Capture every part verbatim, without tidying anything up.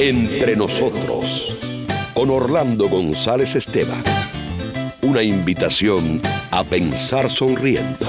Entre nosotros, con Orlando González Esteban. Una invitación a pensar sonriendo.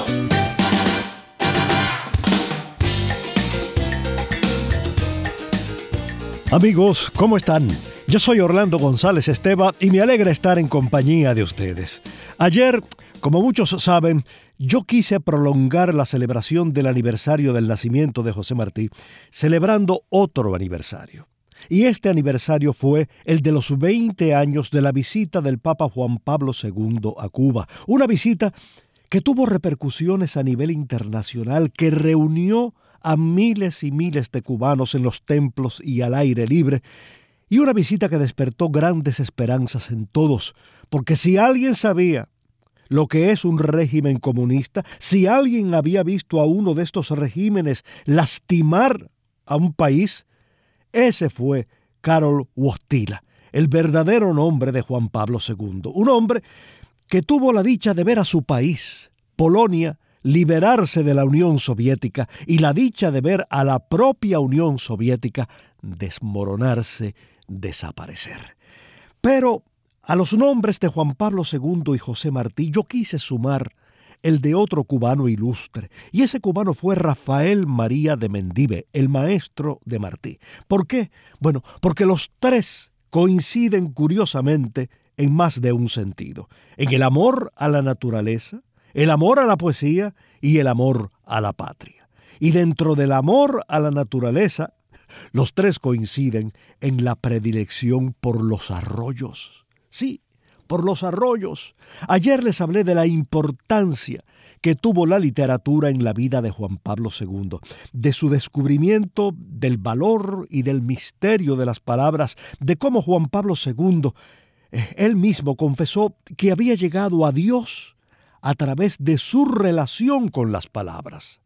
Amigos, ¿cómo están? Yo soy Orlando González Esteban y me alegra estar en compañía de ustedes. Ayer, como muchos saben, yo quise prolongar la celebración del aniversario del nacimiento de José Martí, celebrando otro aniversario. Y este aniversario fue el de los veinte años de la visita del Papa Juan Pablo segundo a Cuba. Una visita que tuvo repercusiones a nivel internacional, que reunió a miles y miles de cubanos en los templos y al aire libre, y una visita que despertó grandes esperanzas en todos, porque si alguien sabía lo que es un régimen comunista, si alguien había visto a uno de estos regímenes lastimar a un país, ese fue Karol Wojtyla, el verdadero nombre de Juan Pablo segundo, un hombre que tuvo la dicha de ver a su país, Polonia, liberarse de la Unión Soviética y la dicha de ver a la propia Unión Soviética desmoronarse, desaparecer. Pero a los nombres de Juan Pablo segundo y José Martí yo quise sumar el de otro cubano ilustre, y ese cubano fue Rafael María de Mendive, el maestro de Martí. ¿Por qué? Bueno, porque los tres coinciden curiosamente en más de un sentido, en el amor a la naturaleza, el amor a la poesía y el amor a la patria. Y dentro del amor a la naturaleza, los tres coinciden en la predilección por los arroyos. Sí, por los arroyos. Ayer les hablé de la importancia que tuvo la literatura en la vida de Juan Pablo segundo, de su descubrimiento del valor y del misterio de las palabras, de cómo Juan Pablo segundo, eh, él mismo confesó que había llegado a Dios a través de su relación con las palabras.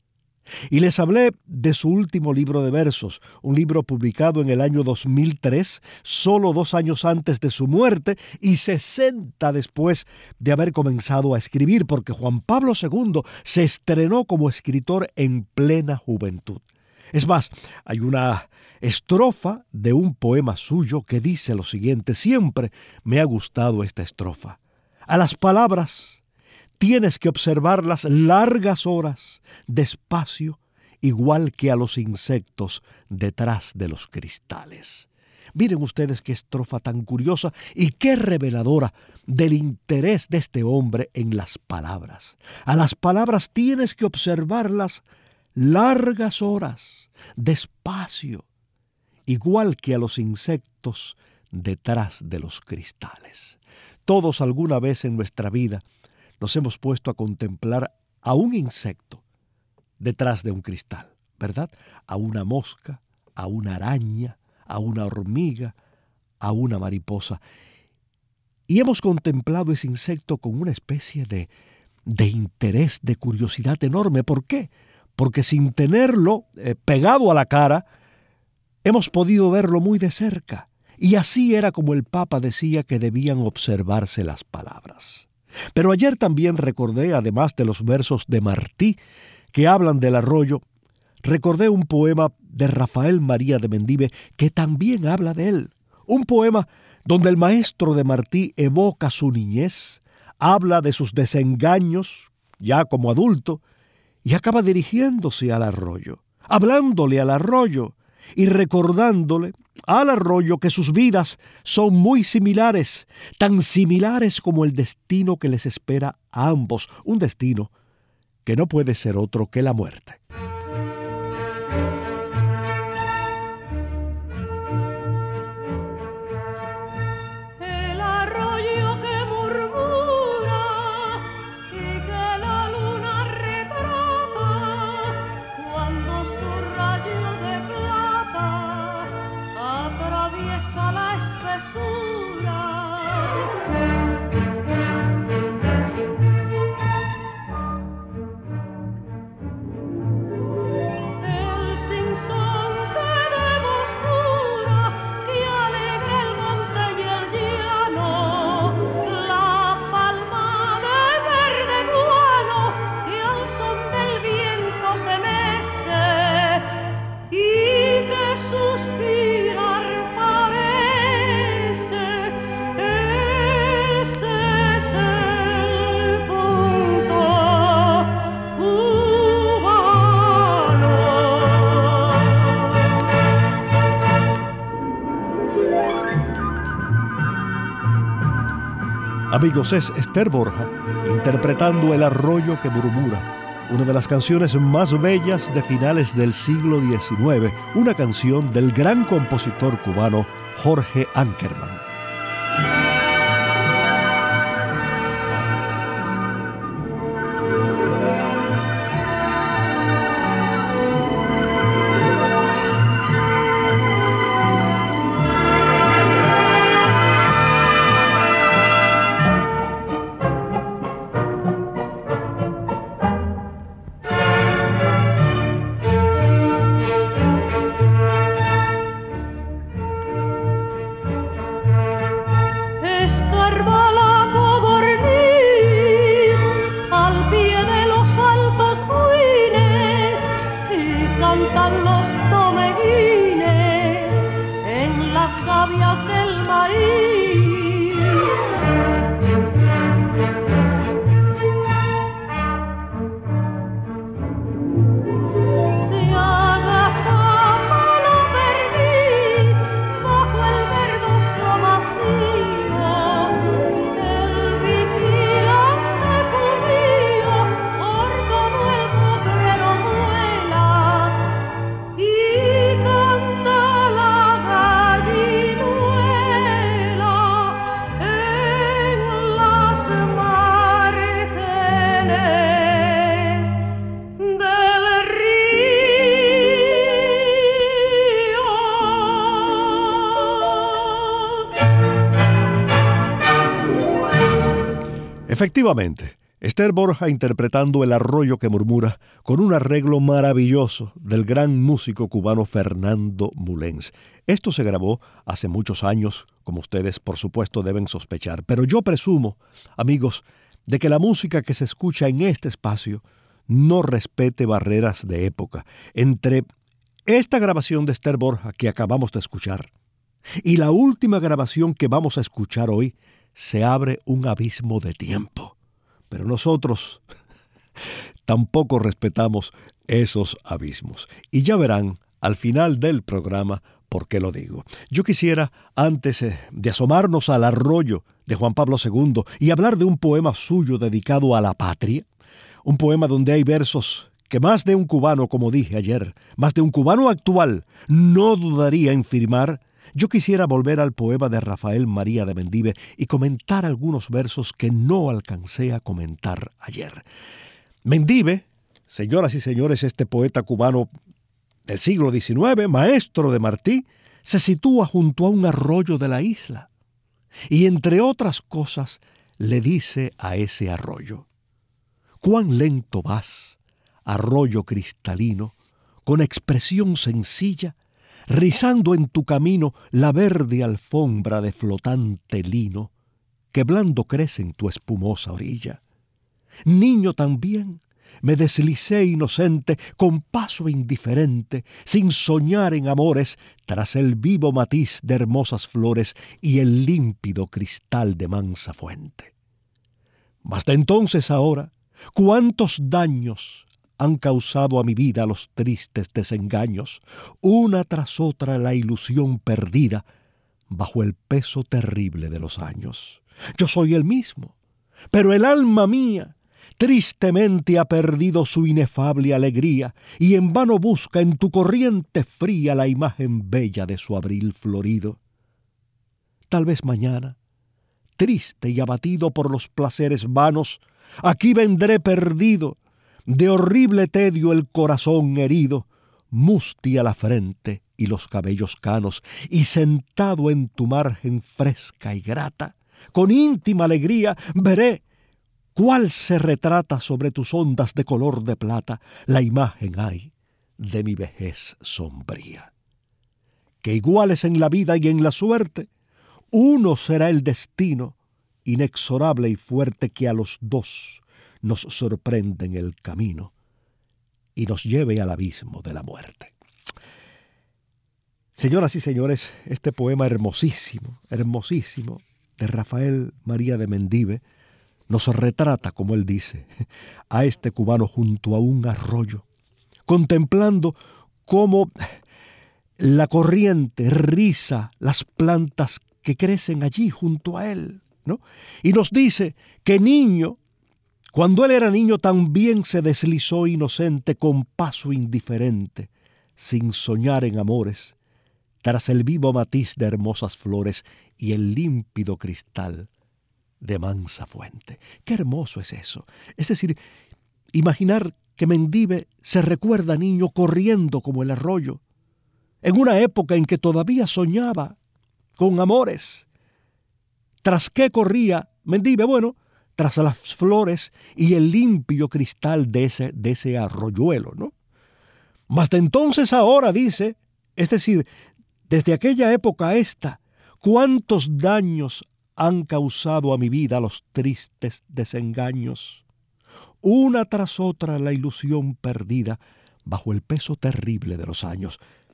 Y les hablé de su último libro de versos, un libro publicado en el año dos mil tres, solo dos años antes de su muerte y sesenta después de haber comenzado a escribir, porque Juan Pablo segundo se estrenó como escritor en plena juventud. Es más, hay una estrofa de un poema suyo que dice lo siguiente: siempre me ha gustado esta estrofa. A las palabras tienes que observarlas largas horas, despacio, igual que a los insectos detrás de los cristales. Miren ustedes qué estrofa tan curiosa y qué reveladora del interés de este hombre en las palabras. A las palabras tienes que observarlas largas horas, despacio, igual que a los insectos detrás de los cristales. Todos alguna vez en nuestra vida nos hemos puesto a contemplar a un insecto detrás de un cristal, ¿verdad? A una mosca, a una araña, a una hormiga, a una mariposa. Y hemos contemplado ese insecto con una especie de, de interés, de curiosidad enorme. ¿Por qué? Porque sin tenerlo eh, pegado a la cara, hemos podido verlo muy de cerca. Y así era como el Papa decía que debían observarse las palabras. Pero ayer también recordé, además de los versos de Martí que hablan del arroyo, recordé un poema de Rafael María de Mendive que también habla de él. Un poema donde el maestro de Martí evoca su niñez, habla de sus desengaños, ya como adulto, y acaba dirigiéndose al arroyo, hablándole al arroyo y recordándole al arroyo que sus vidas son muy similares, tan similares como el destino que les espera a ambos, un destino que no puede ser otro que la muerte. Amigos, es Esther Borja interpretando El arroyo que murmura, una de las canciones más bellas de finales del siglo diecinueve, una canción del gran compositor cubano Jorge Ankerman. Efectivamente, Esther Borja interpretando El arroyo que murmura con un arreglo maravilloso del gran músico cubano Fernando Mulens. Esto se grabó hace muchos años, como ustedes por supuesto deben sospechar, pero yo presumo, amigos, de que la música que se escucha en este espacio no respete barreras de época. Entre esta grabación de Esther Borja que acabamos de escuchar y la última grabación que vamos a escuchar hoy, se abre un abismo de tiempo. Pero nosotros tampoco respetamos esos abismos. Y ya verán al final del programa por qué lo digo. Yo quisiera, antes de asomarnos al arroyo de Juan Pablo segundo y hablar de un poema suyo dedicado a la patria, un poema donde hay versos que más de un cubano, como dije ayer, más de un cubano actual, no dudaría en firmar. Yo quisiera volver al poema de Rafael María de Mendive y comentar algunos versos que no alcancé a comentar ayer. Mendive, señoras y señores, este poeta cubano del siglo diecinueve, maestro de Martí, se sitúa junto a un arroyo de la isla y, entre otras cosas, le dice a ese arroyo: «Cuán lento vas, arroyo cristalino, con expresión sencilla, rizando en tu camino la verde alfombra de flotante lino que blando crece en tu espumosa orilla. Niño también me deslicé inocente, con paso indiferente, sin soñar en amores, tras el vivo matiz de hermosas flores y el límpido cristal de mansa fuente. Mas de entonces ahora, cuántos daños han causado a mi vida los tristes desengaños, una tras otra la ilusión perdida bajo el peso terrible de los años. Yo soy el mismo, pero el alma mía tristemente ha perdido su inefable alegría y en vano busca en tu corriente fría la imagen bella de su abril florido. Tal vez mañana, triste y abatido por los placeres vanos, aquí vendré perdido, de horrible tedio el corazón herido, mustia la frente y los cabellos canos, y sentado en tu margen fresca y grata, con íntima alegría veré cuál se retrata sobre tus ondas de color de plata la imagen hay de mi vejez sombría. Que iguales en la vida y en la suerte, uno será el destino, inexorable y fuerte, que a los dos nos sorprende en el camino y nos lleve al abismo de la muerte. Señoras y señores, este poema hermosísimo, hermosísimo, de Rafael María de Mendive, nos retrata, como él dice, a este cubano junto a un arroyo, contemplando cómo la corriente riza las plantas que crecen allí junto a él, ¿no? Y nos dice que niño, cuando él era niño, también se deslizó inocente con paso indiferente, sin soñar en amores, tras el vivo matiz de hermosas flores y el límpido cristal de mansa fuente. Qué hermoso es eso. Es decir, imaginar que Mendive se recuerda niño corriendo como el arroyo, en una época en que todavía soñaba con amores. ¿Tras qué corría Mendive? Bueno, tras las flores y el limpio cristal de ese, de ese arroyuelo, ¿no? Mas de entonces ahora, dice, es decir, desde aquella época a esta, ¿cuántos daños han causado a mi vida los tristes desengaños? Una tras otra la ilusión perdida bajo el peso terrible de los años.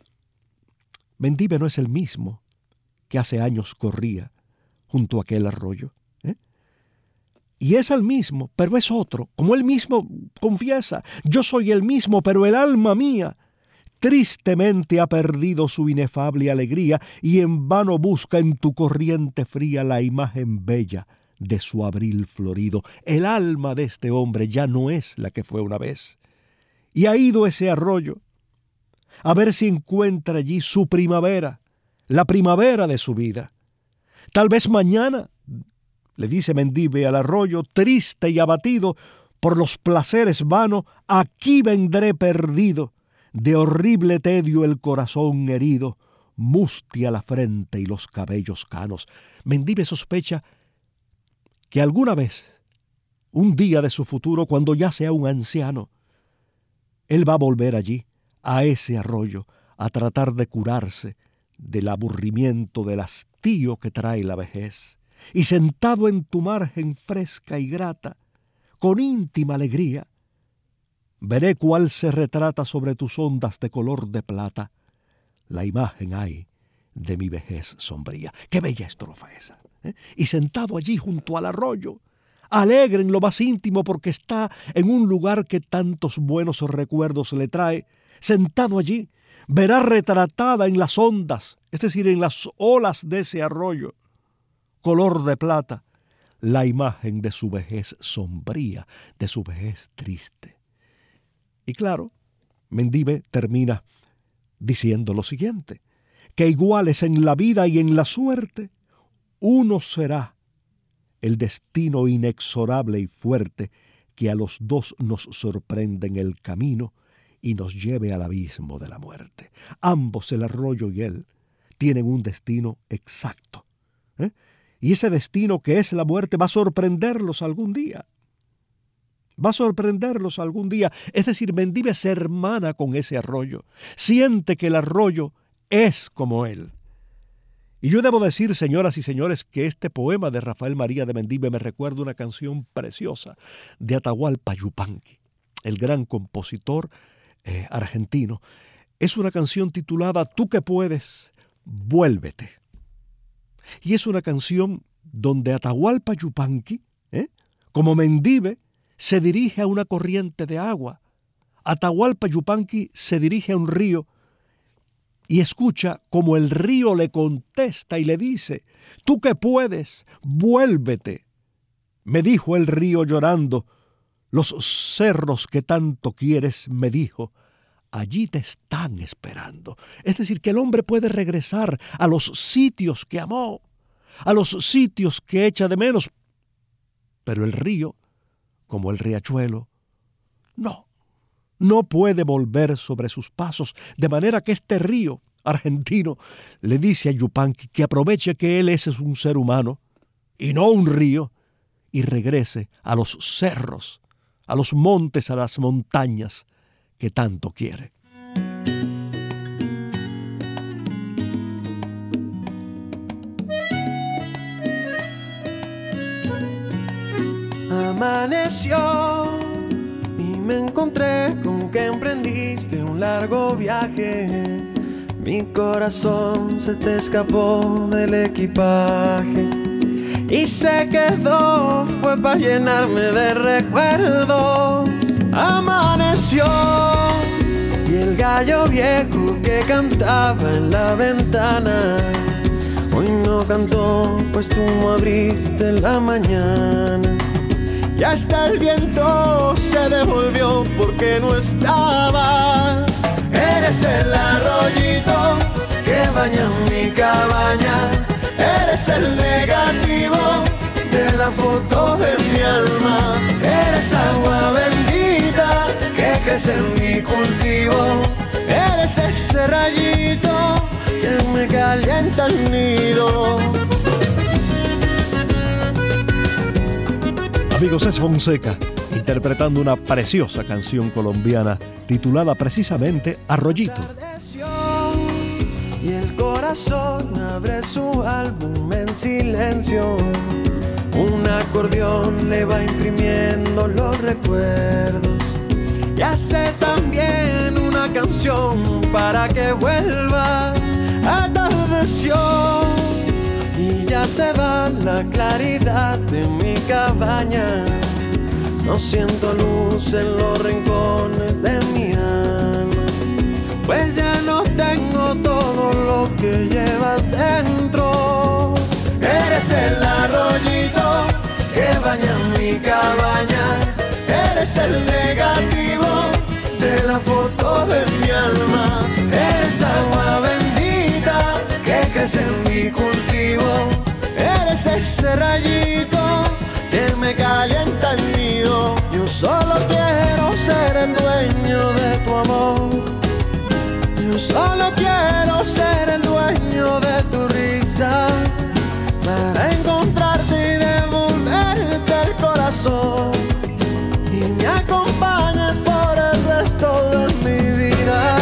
Mendive no es el mismo que hace años corría junto a aquel arroyo, ¿eh? Y es el mismo, pero es otro, como él mismo confiesa. Yo soy el mismo, pero el alma mía tristemente ha perdido su inefable alegría y en vano busca en tu corriente fría la imagen bella de su abril florido. El alma de este hombre ya no es la que fue una vez. Y ha ido ese arroyo a ver si encuentra allí su primavera, la primavera de su vida. Tal vez mañana, le dice Mendive al arroyo, triste y abatido por los placeres vanos, aquí vendré perdido, de horrible tedio el corazón herido, mustia la frente y los cabellos canos. Mendive sospecha que alguna vez, un día de su futuro, cuando ya sea un anciano, él va a volver allí, a ese arroyo, a tratar de curarse del aburrimiento, del hastío que trae la vejez. Y sentado en tu margen fresca y grata, con íntima alegría, veré cuál se retrata sobre tus ondas de color de plata, la imagen hay de mi vejez sombría. Qué bella estrofa esa, ¿eh? Y sentado allí junto al arroyo, alegre en lo más íntimo porque está en un lugar que tantos buenos recuerdos le trae, sentado allí, verá retratada en las ondas, es decir, en las olas de ese arroyo, color de plata, la imagen de su vejez sombría, de su vejez triste. Y claro, Mendive termina diciendo lo siguiente, que iguales en la vida y en la suerte, uno será el destino inexorable y fuerte que a los dos nos sorprende en el camino y nos lleve al abismo de la muerte. Ambos, el arroyo y él, tienen un destino exacto, ¿eh? Y ese destino que es la muerte va a sorprenderlos algún día. Va a sorprenderlos algún día. Es decir, Mendive se hermana con ese arroyo. Siente que el arroyo es como él. Y yo debo decir, señoras y señores, que este poema de Rafael María de Mendive me recuerda una canción preciosa de Atahualpa Yupanqui, el gran compositor eh, argentino. Es una canción titulada Tú que puedes, vuélvete. Y es una canción donde Atahualpa Yupanqui, ¿eh? como Mendive, se dirige a una corriente de agua. Atahualpa Yupanqui se dirige a un río y escucha como el río le contesta y le dice, tú que puedes, vuélvete. Me dijo el río llorando, los cerros que tanto quieres, me dijo, allí te están esperando. Es decir, que el hombre puede regresar a los sitios que amó, a los sitios que echa de menos, pero el río, como el riachuelo, no, no puede volver sobre sus pasos, de manera que este río argentino le dice a Yupanqui que aproveche que él es un ser humano y no un río, y regrese a los cerros, a los montes, a las montañas que tanto quiere. Amaneció y me encontré con que emprendiste un largo viaje. Mi corazón se te escapó del equipaje y se quedó, fue para llenarme de recuerdos. Amaneció y el gallo viejo que cantaba en la ventana Hoy no cantó, pues tú no abriste la mañana. Y hasta el viento se devolvió porque no estaba. Eres el arroyito que baña mi cabaña. Eres el negativo de la foto de mi alma. Eres agua bendita que crece en mi cultivo. Eres ese rayito que me calienta el nido. Amigos, es Fonseca interpretando una preciosa canción colombiana titulada precisamente Arroyito. Y el corazón abre su álbum en silencio. Un acordeón le va imprimiendo los recuerdos y hace también una canción para que vuelvas. Atardeció y ya se va la claridad de mi cabaña. No siento luz en los rincones de mi alma, pues ya no tengo todo lo que llevas dentro. Eres el arroyito que baña mi cabaña. Eres el negativo de la foto de mi alma. Eres agua bendita que crece en mi cultivo. Eres ese rayito que me calienta el nido. Yo solo quiero ser el dueño de tu amor. Yo solo quiero ser el dueño de tu risa, para encontrarte y devolverte el corazón, y me acompañes por el resto de mi vida.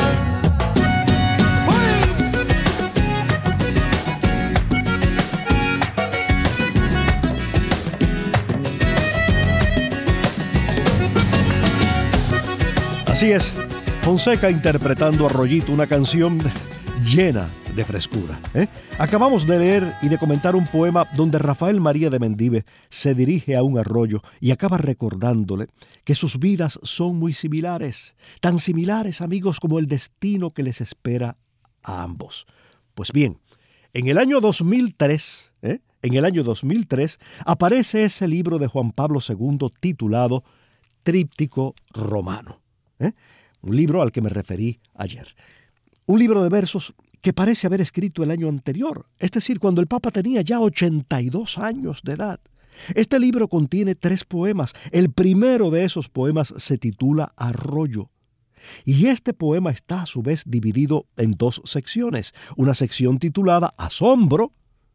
Así es, Fonseca interpretando Arroyito, una canción llena de frescura. ¿eh? Acabamos de leer y de comentar un poema donde Rafael María de Mendive se dirige a un arroyo y acaba recordándole que sus vidas son muy similares, tan similares, amigos, como el destino que les espera a ambos. Pues bien, en el año dos mil tres, ¿eh? en el año dos mil tres aparece ese libro de Juan Pablo segundo titulado Tríptico Romano. ¿eh? Un libro al que me referí ayer. Un libro de versos que parece haber escrito el año anterior, es decir, cuando el Papa tenía ya ochenta y dos años de edad. Este libro contiene tres poemas. El primero de esos poemas se titula Arroyo. Y este poema está a su vez dividido en dos secciones. Una sección titulada Asombro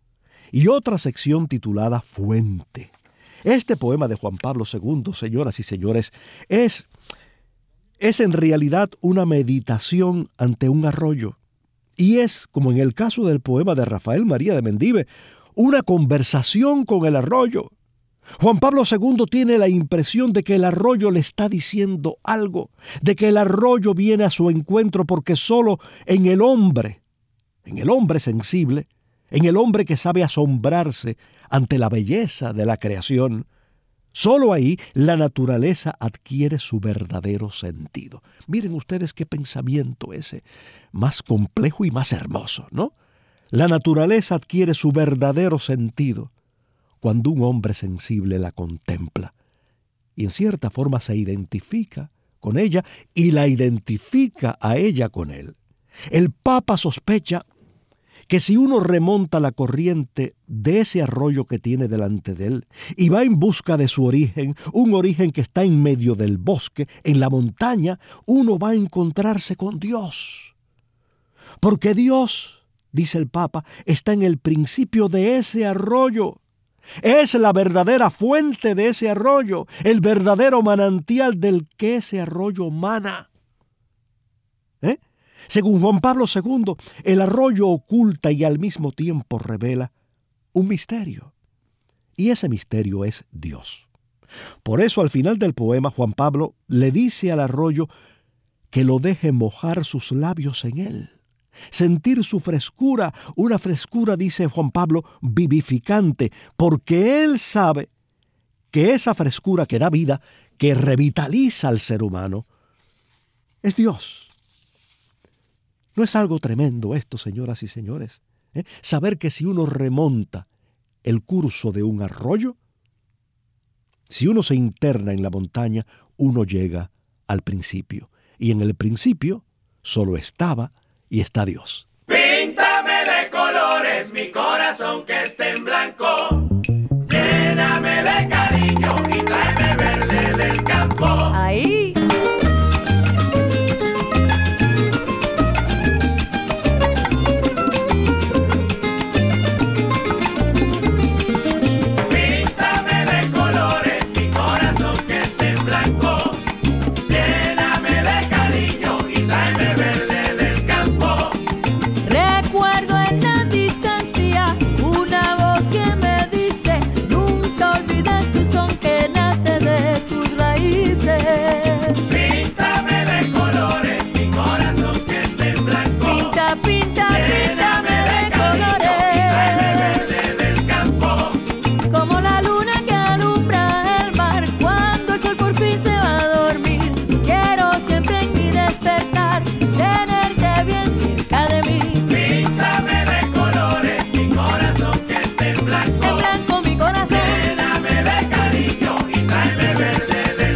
y otra sección titulada Fuente. Este poema de Juan Pablo segundo, señoras y señores, es, es en realidad una meditación ante un arroyo. Y es, como en el caso del poema de Rafael María de Mendive, una conversación con el arroyo. Juan Pablo segundo tiene la impresión de que el arroyo le está diciendo algo, de que el arroyo viene a su encuentro porque solo en el hombre, en el hombre sensible, en el hombre que sabe asombrarse ante la belleza de la creación, solo ahí la naturaleza adquiere su verdadero sentido. Miren ustedes qué pensamiento ese, más complejo y más hermoso, ¿no? La naturaleza adquiere su verdadero sentido cuando un hombre sensible la contempla y en cierta forma se identifica con ella y la identifica a ella con él. El Papa sospecha que si uno remonta la corriente de ese arroyo que tiene delante de él y va en busca de su origen, un origen que está en medio del bosque, en la montaña, uno va a encontrarse con Dios. Porque Dios, dice el Papa, está en el principio de ese arroyo. Es la verdadera fuente de ese arroyo, el verdadero manantial del que ese arroyo mana. ¿Eh? Según Juan Pablo segundo, el arroyo oculta y al mismo tiempo revela un misterio. Y ese misterio es Dios. Por eso al final del poema Juan Pablo le dice al arroyo que lo deje mojar sus labios en él. Sentir su frescura, una frescura, dice Juan Pablo, vivificante, porque él sabe que esa frescura que da vida, que revitaliza al ser humano, es Dios. ¿No es algo tremendo esto, señoras y señores? ¿eh? Saber que si uno remonta el curso de un arroyo, si uno se interna en la montaña, uno llega al principio. Y en el principio solo estaba y está Dios. Píntame de colores mi corazón que esté en blanco. Lléname de cariño y tráeme verde del campo. Ahí. Píntame de colores mi corazón que esté en blanco. Pinta, pinta, píntame de colores. Tráeme verde del campo. Como la luna que alumbra el mar cuando el sol por fin se va a dormir. Quiero siempre en mi despertar tenerte bien cerca de mí. Píntame de colores mi corazón que esté en blanco. En blanco mi corazón. Lléname de cariño y tráeme verde.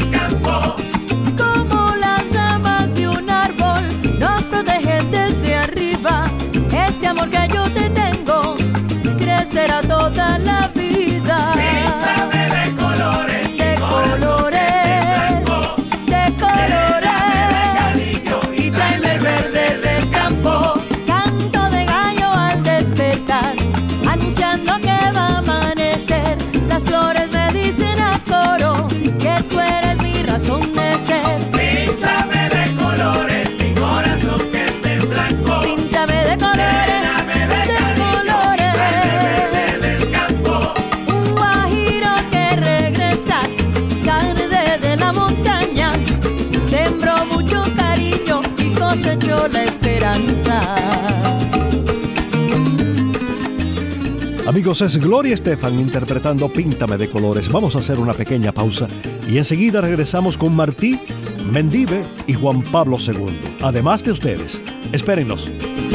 Este amor que yo te tengo crecerá toda la vida. Píntame de colores, de colores, de colores, y tráeme verde del campo. Canto de gallo al despertar, anunciando que va a amanecer. Las flores me dicen a coro que tú eres mi razón de ser. Píntame de colores mi corazón que esté en blanco. Píntame de colores. Cosechó la esperanza. Amigos, es Gloria Estefan interpretando Píntame de colores. Vamos a hacer una pequeña pausa y enseguida regresamos con Martí, Mendive y Juan Pablo segundo. Además de ustedes. Espérennos.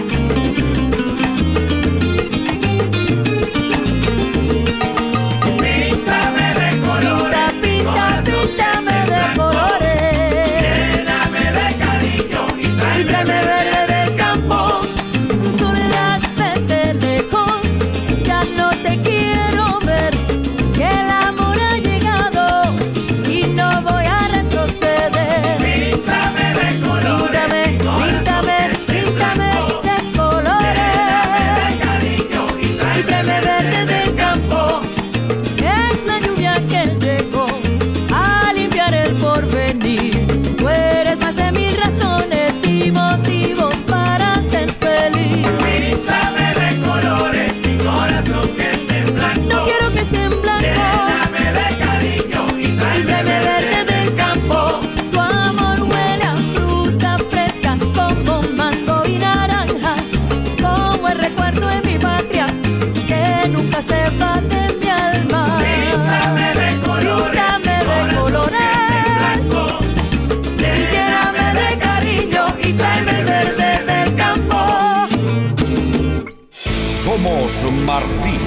Se va de mi alma. Píntame de colores, píntame de colores. Lléname de cariño y tráeme verde del campo. Somos Martí.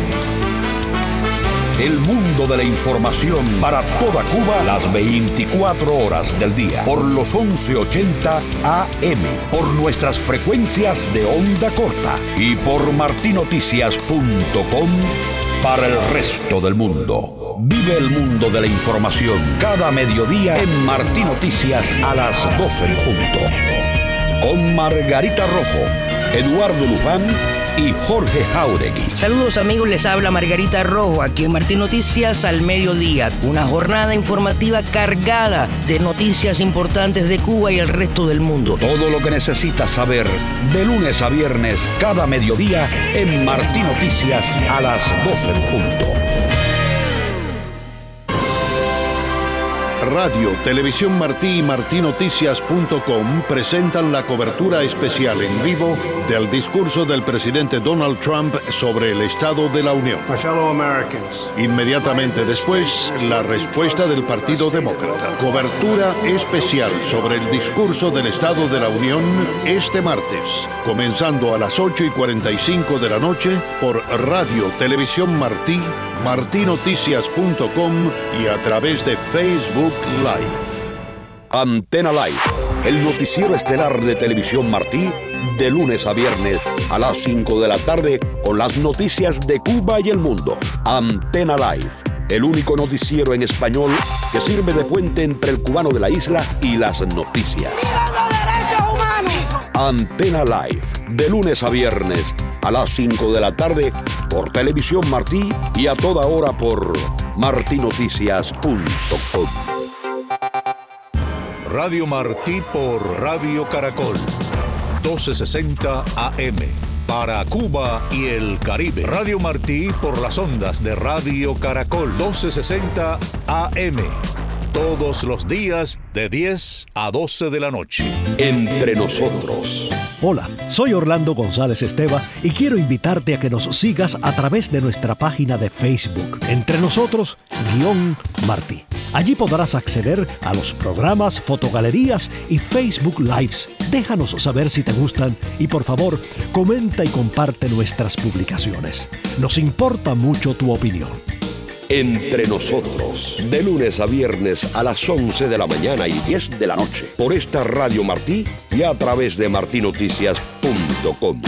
El mundo de la información para toda Cuba las veinticuatro horas del día. Por los once ochenta A M. Por nuestras frecuencias de onda corta. Y por martinoticias punto com para el resto del mundo. Vive el mundo de la información cada mediodía en Martí Noticias a las doce en punto. Con Margarita Rojo, Eduardo Luján y Jorge Jauregui. Saludos amigos, les habla Margarita Rojo aquí en Martí Noticias al mediodía. Una jornada informativa cargada de noticias importantes de Cuba y el resto del mundo. Todo lo que necesitas saber de lunes a viernes cada mediodía en Martí Noticias a las doce en punto. Radio Televisión Martí y martí noticias punto com presentan la cobertura especial en vivo del discurso del presidente Donald Trump sobre el Estado de la Unión. My fellow Americans. Inmediatamente después, la respuesta del Partido Demócrata. Cobertura especial sobre el discurso del Estado de la Unión este martes, comenzando a las ocho y cuarenta y cinco de la noche por Radio Televisión Martí, martí noticias punto com y a través de Facebook Live. Antena Live, el noticiero estelar de Televisión Martí, de lunes a viernes a las cinco de la tarde con las noticias de Cuba y el mundo. Antena Live, el único noticiero en español que sirve de puente entre el cubano de la isla y las noticias. Antena Live, de lunes a viernes a las cinco de la tarde por Televisión Martí y a toda hora por martí noticias punto com. Radio Martí por Radio Caracol, doce sesenta A M, para Cuba y el Caribe. Radio Martí por las ondas de Radio Caracol, doce sesenta A M, todos los días de diez a doce de la noche. Entre nosotros. Hola, soy Orlando González Esteva y quiero invitarte a que nos sigas a través de nuestra página de Facebook, Entre Nosotros, guión Martí. Allí podrás acceder a los programas, fotogalerías y Facebook Lives. Déjanos saber si te gustan y por favor, comenta y comparte nuestras publicaciones. Nos importa mucho tu opinión. Entre Nosotros, de lunes a viernes a las once de la mañana y diez de la noche, por esta Radio Martí y a través de martí noticias punto com.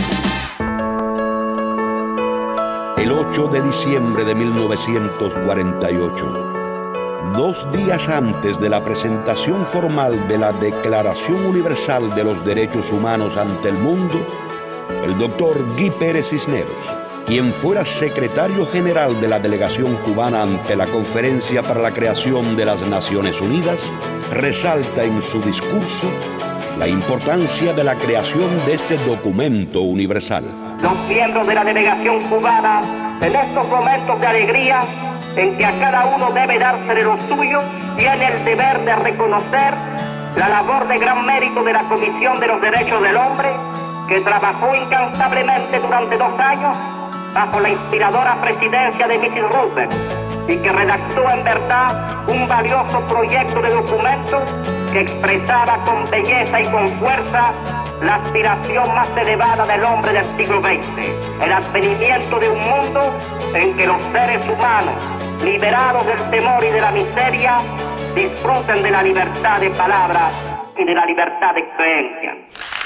El ocho de diciembre de mil novecientos cuarenta y ocho, dos días antes de la presentación formal de la Declaración Universal de los Derechos Humanos ante el mundo, el doctor Guy Pérez Cisneros, quien fuera secretario general de la delegación cubana ante la Conferencia para la Creación de las Naciones Unidas, resalta en su discurso la importancia de la creación de este documento universal. Los miembros de la delegación cubana, en estos momentos de alegría, en que a cada uno debe dársele lo suyo, tiene el deber de reconocer la labor de gran mérito de la Comisión de los Derechos del Hombre, que trabajó incansablemente durante dos años bajo la inspiradora presidencia de missus Roosevelt y que redactó en verdad un valioso proyecto de documento que expresaba con belleza y con fuerza la aspiración más elevada del hombre del siglo veinte, el advenimiento de un mundo en que los seres humanos, liberados del temor y de la miseria, disfruten de la libertad de palabra y de la libertad de creencia.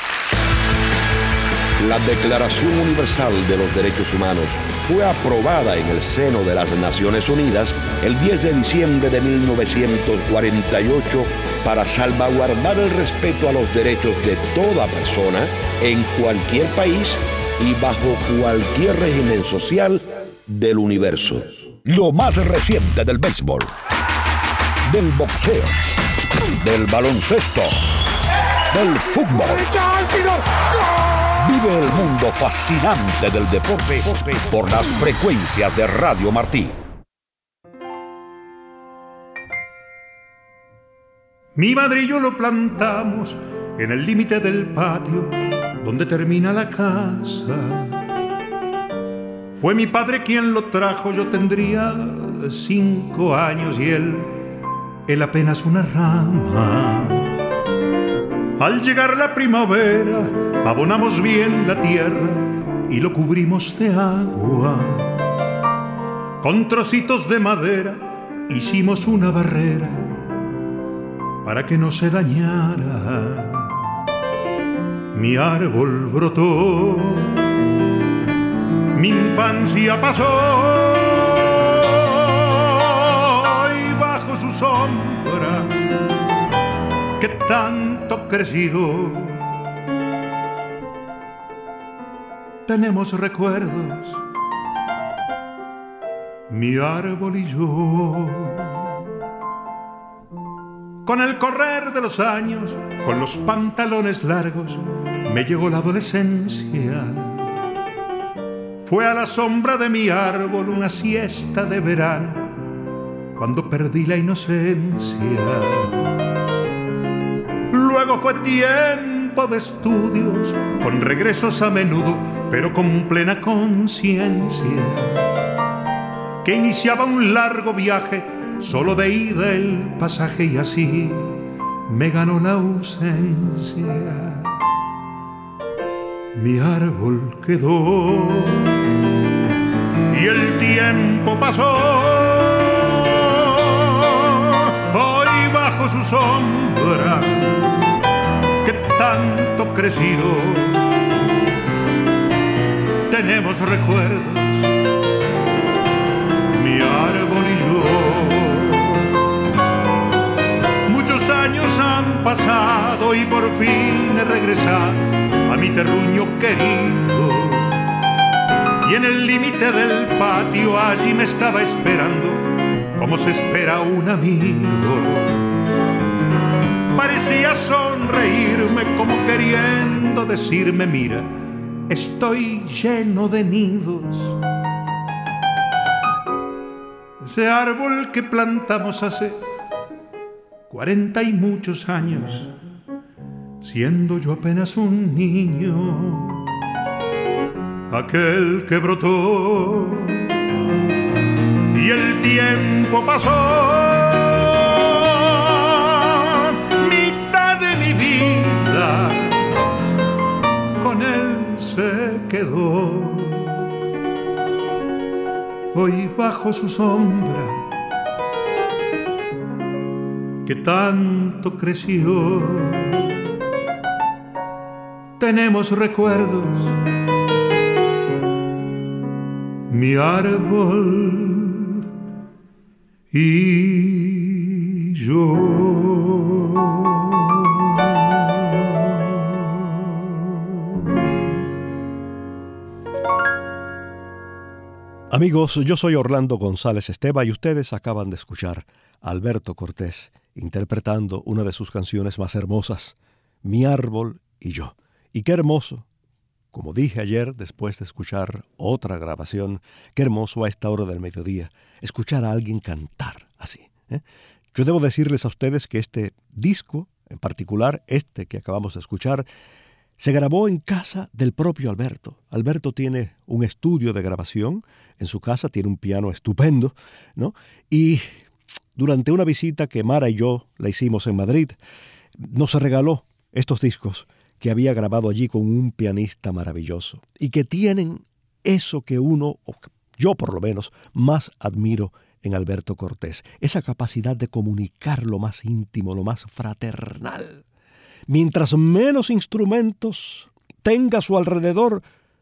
La Declaración Universal de los Derechos Humanos fue aprobada en el seno de las Naciones Unidas el diez de diciembre de mil novecientos cuarenta y ocho para salvaguardar el respeto a los derechos de toda persona en cualquier país y bajo cualquier régimen social del universo. Lo más reciente del béisbol, del boxeo, del baloncesto, del fútbol. Vive el mundo fascinante del deporte por las frecuencias de Radio Martí. Mi madre y yo lo plantamos en el límite del patio donde termina la casa. Fue mi padre quien lo trajo, yo tendría cinco años y él, él apenas una rama. Al llegar la primavera, abonamos bien la tierra y lo cubrimos de agua. Con trocitos de madera hicimos una barrera para que no se dañara. Mi árbol brotó, mi infancia pasó y bajo su sombra que tanto creció tenemos recuerdos, mi árbol y yo. Con el correr de los años, con los pantalones largos, me llegó la adolescencia. Fue a la sombra de mi árbol una siesta de verano cuando perdí la inocencia. Luego fue tiempo de estudios, con regresos a menudo, pero con plena conciencia, que iniciaba un largo viaje, solo de ida el pasaje, y así me ganó la ausencia. Mi árbol quedó y el tiempo pasó. Hoy bajo su sombra, que tanto creció, tenemos recuerdos, mi árbol y yo. Muchos años han pasado y por fin he regresado a mi terruño querido, y en el límite del patio allí me estaba esperando, como se espera un amigo. Parecía sonreírme como queriendo decirme: mira, estoy lleno de nidos. Ese árbol que plantamos hace cuarenta y muchos años, siendo yo apenas un niño, aquel que brotó y el tiempo pasó, mitad de mi vida con él se quedó. Hoy bajo su sombra, que tanto creció, tenemos recuerdos, mi árbol y yo. Amigos, yo soy Orlando González Esteva y ustedes acaban de escuchar a Alberto Cortés interpretando una de sus canciones más hermosas, Mi árbol y yo. Y qué hermoso, como dije ayer después de escuchar otra grabación, qué hermoso a esta hora del mediodía escuchar a alguien cantar así, ¿eh? Yo debo decirles a ustedes que este disco, en particular este que acabamos de escuchar, se grabó en casa del propio Alberto. Alberto tiene un estudio de grabación en su casa, tiene un piano estupendo, ¿no? Y durante una visita que Mara y yo le hicimos en Madrid, nos regaló estos discos que había grabado allí con un pianista maravilloso y que tienen eso que uno, o yo por lo menos, más admiro en Alberto Cortés, esa capacidad de comunicar lo más íntimo, lo más fraternal. Mientras menos instrumentos tenga a su alrededor,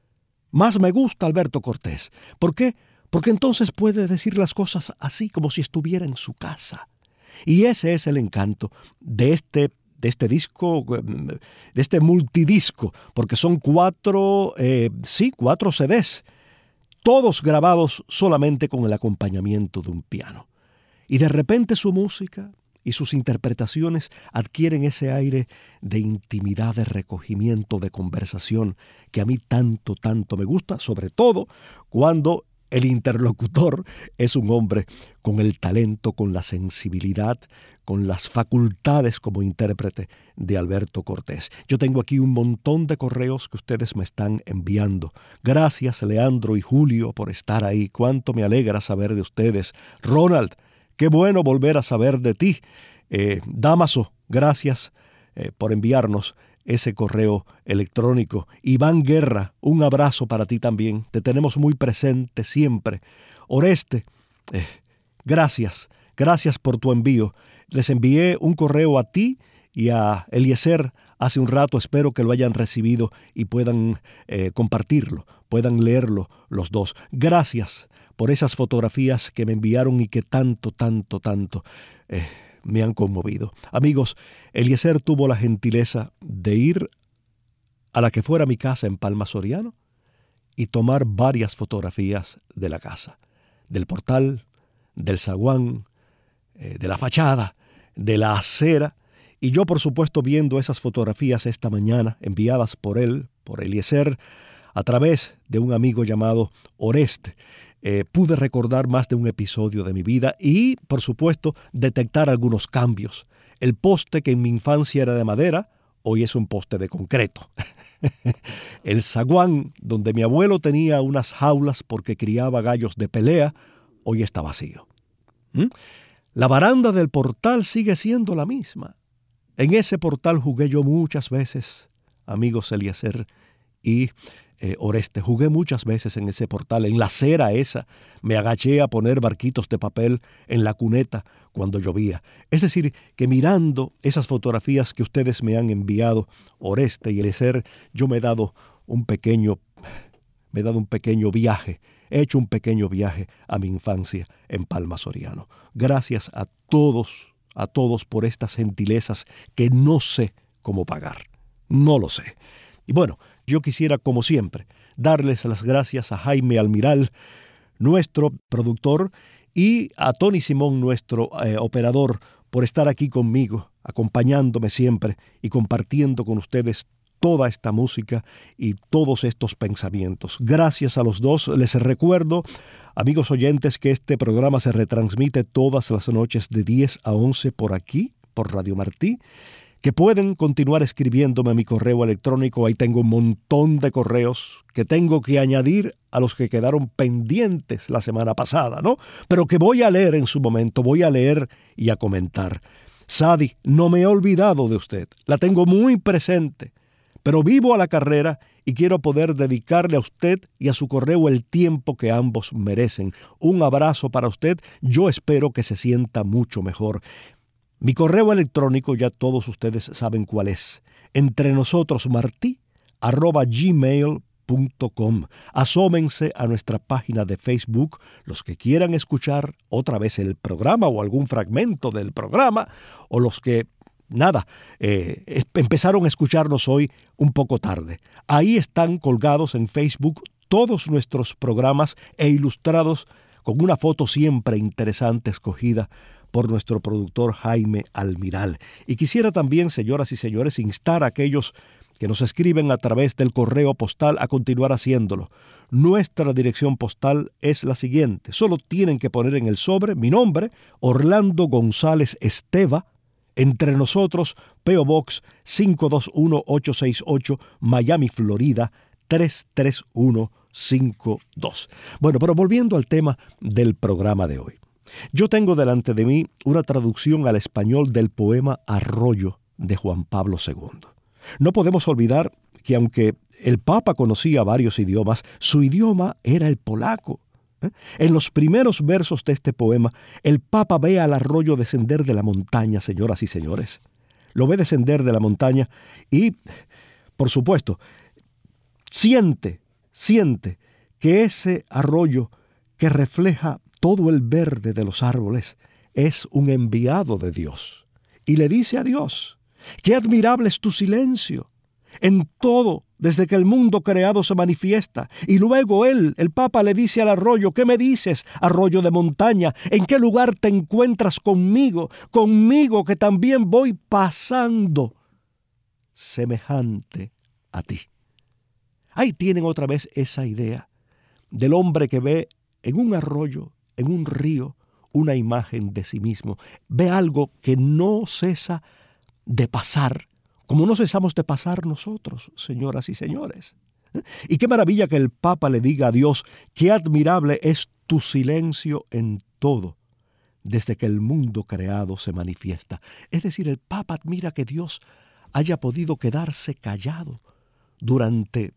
más me gusta Alberto Cortés. ¿Por qué? Porque entonces puede decir las cosas así, como si estuviera en su casa. Y ese es el encanto de este, de este disco, de este multidisco, porque son cuatro, eh, sí, cuatro C Ds, todos grabados solamente con el acompañamiento de un piano. Y de repente su música y sus interpretaciones adquieren ese aire de intimidad, de recogimiento, de conversación, que a mí tanto, tanto me gusta, sobre todo cuando el interlocutor es un hombre con el talento, con la sensibilidad, con las facultades como intérprete de Alberto Cortés. Yo tengo aquí un montón de correos que ustedes me están enviando. Gracias, Leandro y Julio, por estar ahí. Cuánto me alegra saber de ustedes. Ronald, qué bueno volver a saber de ti. Eh, Damaso, gracias eh, por enviarnos ese correo electrónico. Iván Guerra, un abrazo para ti también. Te tenemos muy presente siempre. Oreste, eh, gracias. Gracias por tu envío. Les envié un correo a ti y a Eliezer hace un rato. Espero que lo hayan recibido y puedan eh, compartirlo, puedan leerlo los dos. Gracias por esas fotografías que me enviaron y que tanto, tanto, tanto eh, me han conmovido. Amigos, Eliezer tuvo la gentileza de ir a la que fuera mi casa en Palma Soriano y tomar varias fotografías de la casa, del portal, del zaguán, eh, de la fachada, de la acera. Y yo, por supuesto, viendo esas fotografías esta mañana, enviadas por él, por Eliezer, a través de un amigo llamado Oreste, eh, pude recordar más de un episodio de mi vida y, por supuesto, detectar algunos cambios. El poste que en mi infancia era de madera, hoy es un poste de concreto. El zaguán, donde mi abuelo tenía unas jaulas porque criaba gallos de pelea, hoy está vacío. ¿Mm? La baranda del portal sigue siendo la misma. En ese portal jugué yo muchas veces, amigos Eliezer y eh, Oreste. Jugué muchas veces en ese portal, en la acera esa. Me agaché a poner barquitos de papel en la cuneta cuando llovía. Es decir, que mirando esas fotografías que ustedes me han enviado, Oreste y Eliezer, yo me he dado un pequeño, me he dado un pequeño viaje. He hecho un pequeño viaje a mi infancia en Palma Soriano. Gracias a todos, a todos por estas gentilezas que no sé cómo pagar. No lo sé. Y bueno, yo quisiera, como siempre, darles las gracias a Jaime Almiral, nuestro productor, y a Tony Simón, nuestro eh, operador, por estar aquí conmigo, acompañándome siempre y compartiendo con ustedes toda esta música y todos estos pensamientos. Gracias a los dos. Les recuerdo, amigos oyentes, que este programa se retransmite todas las noches de diez a once por aquí, por Radio Martí, que pueden continuar escribiéndome a mi correo electrónico. Ahí tengo un montón de correos que tengo que añadir a los que quedaron pendientes la semana pasada, ¿no? Pero que voy a leer en su momento, voy a leer y a comentar. Sadi, no me he olvidado de usted, la tengo muy presente, pero vivo a la carrera y quiero poder dedicarle a usted y a su correo el tiempo que ambos merecen. Un abrazo para usted, yo espero que se sienta mucho mejor. Mi correo electrónico ya todos ustedes saben cuál es. Entrenosotros.martí arroba gmail punto com. Asómense a nuestra página de Facebook los que quieran escuchar otra vez el programa o algún fragmento del programa, o los que, nada, eh, empezaron a escucharnos hoy un poco tarde. Ahí están colgados en Facebook todos nuestros programas e ilustrados con una foto siempre interesante escogida por nuestro productor Jaime Almiral. Y quisiera también, señoras y señores, instar a aquellos que nos escriben a través del correo postal a continuar haciéndolo. Nuestra dirección postal es la siguiente. Solo tienen que poner en el sobre mi nombre, Orlando González Esteva, Entre Nosotros, P O Box cinco dos uno ocho seis ocho, Miami, Florida, tres tres uno cinco dos. Bueno, pero volviendo al tema del programa de hoy. Yo tengo delante de mí una traducción al español del poema Arroyo de Juan Pablo segundo. No podemos olvidar que aunque el Papa conocía varios idiomas, su idioma era el polaco. ¿Eh? En los primeros versos de este poema, el Papa ve al arroyo descender de la montaña, señoras y señores. Lo ve descender de la montaña y, por supuesto, siente, siente que ese arroyo que refleja todo el verde de los árboles es un enviado de Dios. Y le dice a Dios: ¡qué admirable es tu silencio! En todo, desde que el mundo creado se manifiesta. Y luego él, el Papa, le dice al arroyo: ¿qué me dices, arroyo de montaña? ¿En qué lugar te encuentras conmigo? Conmigo que también voy pasando, semejante a ti. Ahí tienen otra vez esa idea del hombre que ve en un arroyo, en un río, una imagen de sí mismo. Ve algo que no cesa de pasar, como no cesamos de pasar nosotros, señoras y señores. Y qué maravilla que el Papa le diga a Dios: qué admirable es tu silencio en todo, desde que el mundo creado se manifiesta. Es decir, el Papa admira que Dios haya podido quedarse callado durante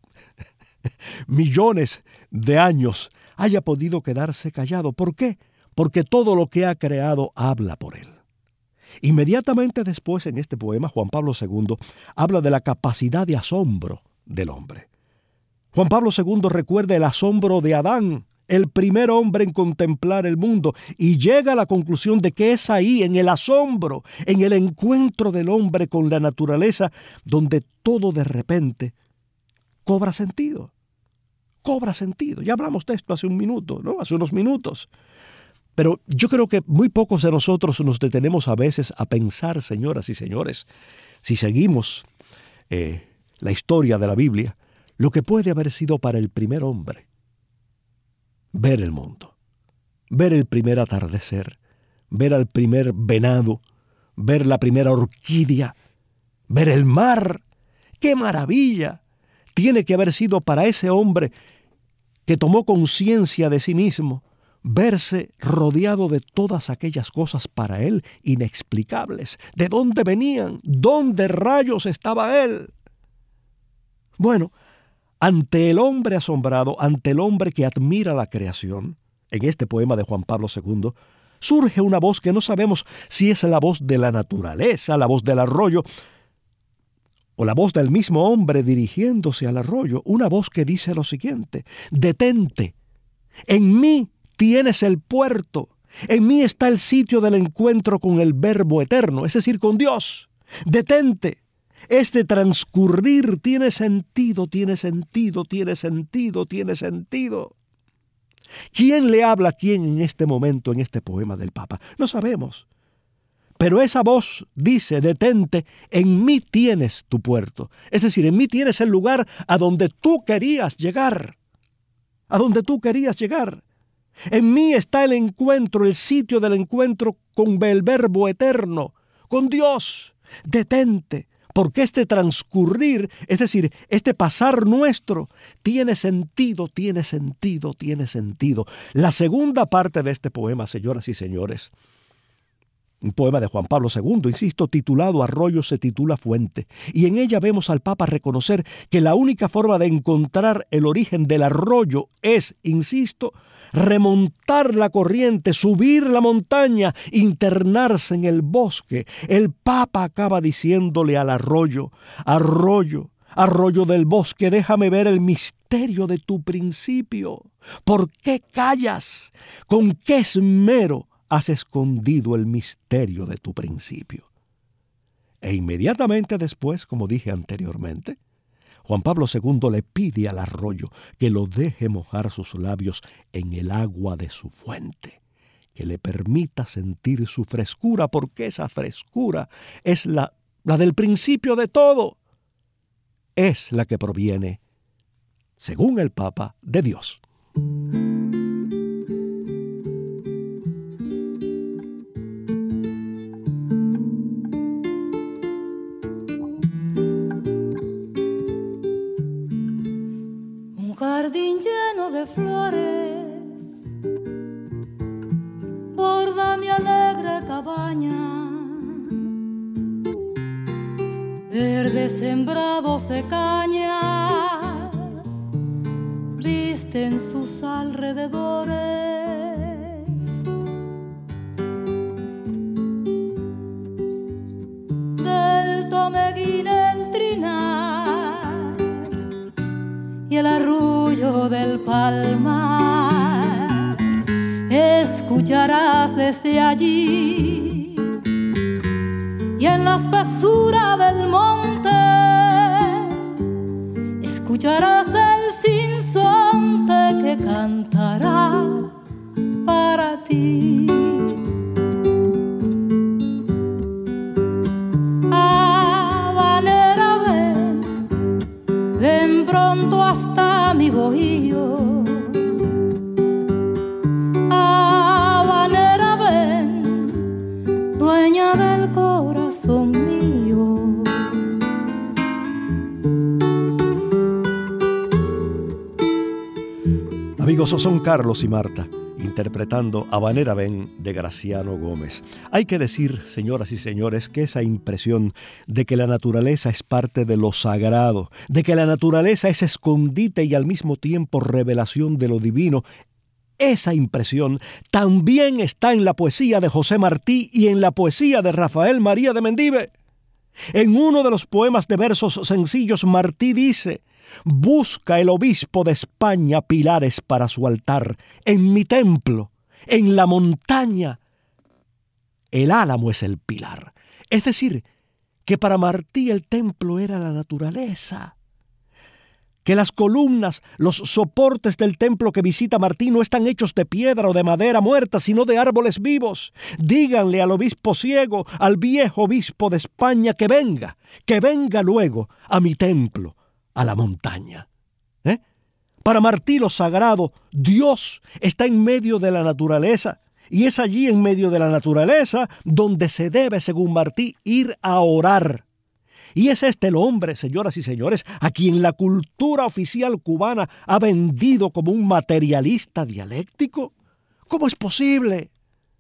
millones de años, haya podido quedarse callado. ¿Por qué? Porque todo lo que ha creado habla por él. Inmediatamente después, en este poema, Juan Pablo segundo habla de la capacidad de asombro del hombre. Juan Pablo segundo recuerda el asombro de Adán, el primer hombre en contemplar el mundo, y llega a la conclusión de que es ahí, en el asombro, en el encuentro del hombre con la naturaleza, donde todo de repente cobra sentido. Cobra sentido. Ya hablamos de esto hace un minuto, ¿no? Hace unos minutos. Pero yo creo que muy pocos de nosotros nos detenemos a veces a pensar, señoras y señores, si seguimos eh, la historia de la Biblia, lo que puede haber sido para el primer hombre. ver el mundo, ver el primer atardecer, ver al primer venado, ver la primera orquídea, ver el mar. ¡Qué maravilla! Tiene que haber sido para ese hombre que tomó conciencia de sí mismo, verse rodeado de todas aquellas cosas para él inexplicables. ¿De dónde venían? ¿Dónde rayos estaba él? Bueno, ante el hombre asombrado, ante el hombre que admira la creación, en este poema de Juan Pablo segundo, surge una voz que no sabemos si es la voz de la naturaleza, la voz del arroyo, o la voz del mismo hombre dirigiéndose al arroyo, una voz que dice lo siguiente: detente, en mí tienes el puerto, en mí está el sitio del encuentro con el Verbo eterno, es decir, con Dios. Detente, este transcurrir tiene sentido, tiene sentido, tiene sentido, tiene sentido. ¿Quién le habla a quién en este momento, en este poema del Papa? No sabemos. Pero esa voz dice: detente, en mí tienes tu puerto. Es decir, en mí tienes el lugar a donde tú querías llegar. A donde tú querías llegar. En mí está el encuentro, el sitio del encuentro con el Verbo eterno, con Dios. Detente, porque este transcurrir, es decir, este pasar nuestro, tiene sentido, tiene sentido, tiene sentido. La segunda parte de este poema, señoras y señores, un poema de Juan Pablo segundo, insisto, titulado Arroyo, se titula Fuente. Y en ella vemos al Papa reconocer que la única forma de encontrar el origen del arroyo es, insisto, remontar la corriente, subir la montaña, internarse en el bosque. El Papa acaba diciéndole al arroyo: arroyo, arroyo del bosque, déjame ver el misterio de tu principio. ¿Por qué callas? ¿Con qué esmero has escondido el misterio de tu principio? E inmediatamente después, como dije anteriormente, Juan Pablo segundo le pide al arroyo que lo deje mojar sus labios en el agua de su fuente, que le permita sentir su frescura, porque esa frescura es la, la del principio de todo. Es la que proviene, según el Papa, de Dios. Jardín lleno de flores, borda mi alegre cabaña, verdes sembrados de caña, visten sus alrededores. Del tomeguín el trinar y el arrullo del palmar escucharás desde allí, y en la espesura del monte escucharás el sinsonte que cantará para ti. Habanera, ven, ven pronto hasta mi bohío. Habanera, ven, dueña del corazón mío. Amigos, son Carlos y Marta interpretando Habanera Ven de Graciano Gómez. Hay que decir, señoras y señores, que esa impresión de que la naturaleza es parte de lo sagrado, de que la naturaleza es escondite y al mismo tiempo revelación de lo divino, esa impresión también está en la poesía de José Martí y en la poesía de Rafael María de Mendive. En uno de los poemas de versos sencillos, Martí dice: busca el obispo de España pilares para su altar. En mi templo, en la montaña, el álamo es el pilar. Es decir, que para Martí el templo era la naturaleza. Que las columnas, los soportes del templo que visita Martí no están hechos de piedra o de madera muerta, sino de árboles vivos. Díganle al obispo ciego, al viejo obispo de España, que venga, que venga luego a mi templo, a la montaña. ¿Eh? Para Martí lo sagrado, Dios está en medio de la naturaleza, y es allí en medio de la naturaleza donde se debe, según Martí, ir a orar. Y es este el hombre, señoras y señores, a quien la cultura oficial cubana ha vendido como un materialista dialéctico. ¿Cómo es posible?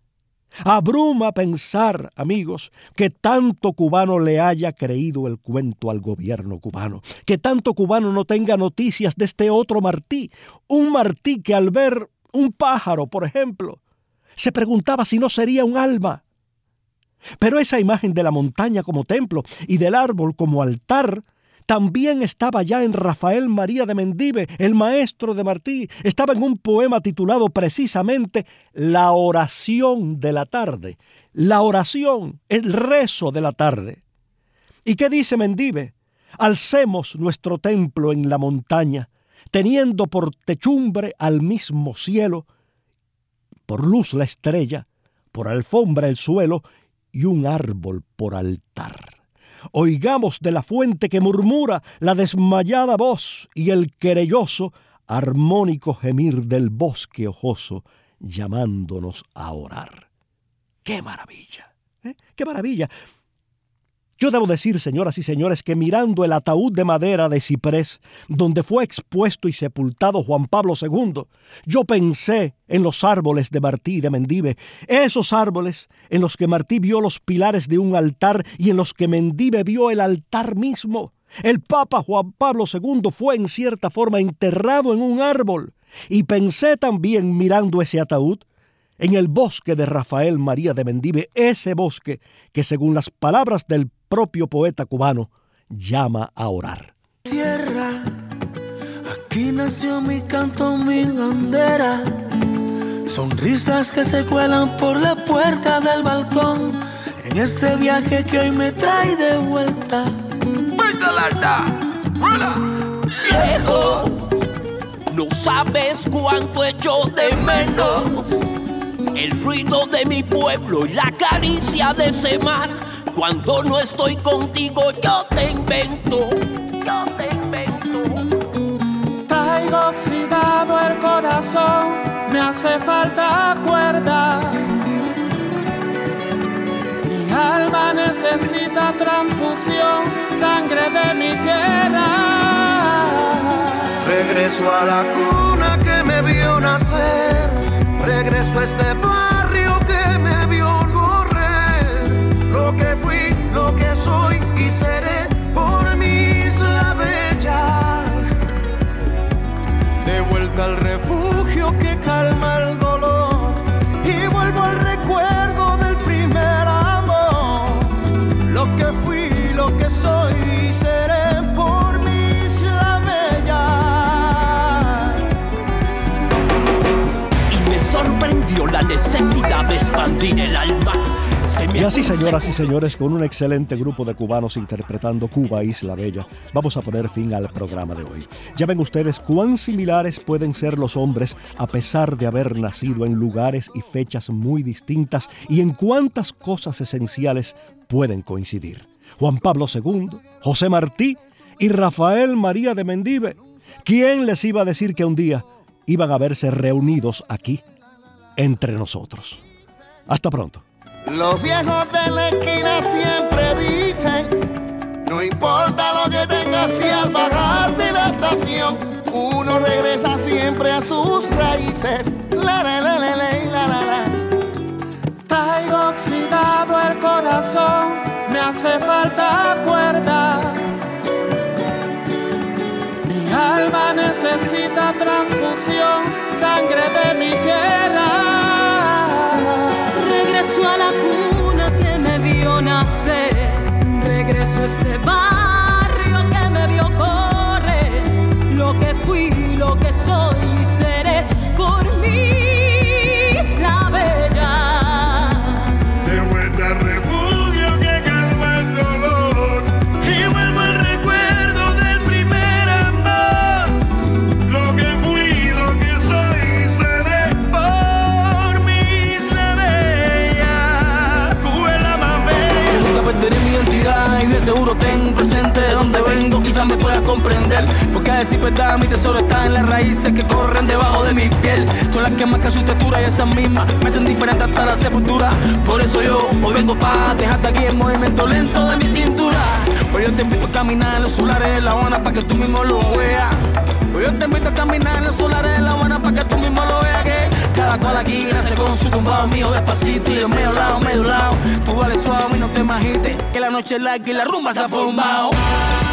Abruma pensar, amigos, que tanto cubano le haya creído el cuento al gobierno cubano, que tanto cubano no tenga noticias de este otro Martí, un Martí que al ver un pájaro, por ejemplo, se preguntaba si no sería un alma. Pero esa imagen de la montaña como templo y del árbol como altar también estaba ya en Rafael María de Mendive, el maestro de Martí. Estaba en un poema titulado precisamente La oración de la tarde. La oración, el rezo de la tarde. ¿Y qué dice Mendive? Alcemos nuestro templo en la montaña, teniendo por techumbre al mismo cielo, por luz la estrella, por alfombra el suelo y un árbol por altar. Oigamos de la fuente que murmura la desmayada voz y el querelloso, armónico gemir del bosque ojoso, llamándonos a orar. ¡Qué maravilla! ¿Eh? ¡Qué maravilla! Yo debo decir, señoras y señores, que mirando el ataúd de madera de ciprés, donde fue expuesto y sepultado Juan Pablo segundo, yo pensé en los árboles de Martí y de Mendive, esos árboles en los que Martí vio los pilares de un altar y en los que Mendive vio el altar mismo. El Papa Juan Pablo segundo fue en cierta forma enterrado en un árbol. Y pensé también, mirando ese ataúd, en el bosque de Rafael María de Mendive, ese bosque que, según las palabras del propio poeta cubano, llama a orar. Tierra, aquí nació mi canto, mi bandera. Sonrisas que se cuelan por la puerta del balcón, en este viaje que hoy me trae de vuelta. Lejos, no sabes cuánto echo de menos el ruido de mi pueblo y la caricia de ese mar. Cuando no estoy contigo yo te invento, yo te invento. Traigo oxidado el corazón, me hace falta cuerda. Mi alma necesita transfusión, sangre de mi tierra. Regreso a la cuna que me vio nacer, regreso a este barrio que me vio correr. Lo que fui, lo que soy y seré por mi isla bella. De vuelta al refugio que calma el dolor y vuelvo al recuerdo del primer amor. Lo que fui, lo que soy y seré por mi isla bella. Y me sorprendió la necesidad de expandir el alma. Y así, señoras y señores, con un excelente grupo de cubanos interpretando Cuba, Isla Bella, vamos a poner fin al programa de hoy. Ya ven ustedes cuán similares pueden ser los hombres a pesar de haber nacido en lugares y fechas muy distintas y en cuántas cosas esenciales pueden coincidir. Juan Pablo segundo, José Martí y Rafael María de Mendive. ¿Quién les iba a decir que un día iban a verse reunidos aquí, entre nosotros? Hasta pronto. Los viejos de la esquina siempre dicen, no importa lo que tengas si al bajar de la estación, uno regresa siempre a sus raíces. La, la, la, la, la, la, la, la. Traigo oxidado el corazón, me hace falta cuerda. Mi alma necesita transfusión, sangre de mi tierra. Regreso a la cuna que me vio nacer, regreso a este barrio que me vio correr. Lo que fui, lo que soy y seré por mi isla bella. De vuelta al refugio que calma el dolor y vuelvo al recuerdo del primer amor. Lo que fui, lo que soy y seré por mi isla bella. Cuba es la más bella. Nunca perderé mi identidad y seguro tengo presente de donde vengo, quizás me puedas comprender. Porque a decir verdad, mi tesoro está en las raíces que corren debajo de mi piel. Son las que marcan su textura y esas mismas me hacen diferente hasta la sepultura. Por eso yo hoy vengo pa' dejarte aquí el movimiento lento de mi cintura. Hoy yo te invito a caminar en los solares de La Habana pa' que tú mismo lo veas. Hoy yo te invito a caminar en los solares de La Habana pa' que tú mismo lo veas. Que cada cual aquí nace con su tumbado mío despacito y de medio lado, medio lado. Tú vales suave y no te majites, que la noche es larga y la rumba se ha formado.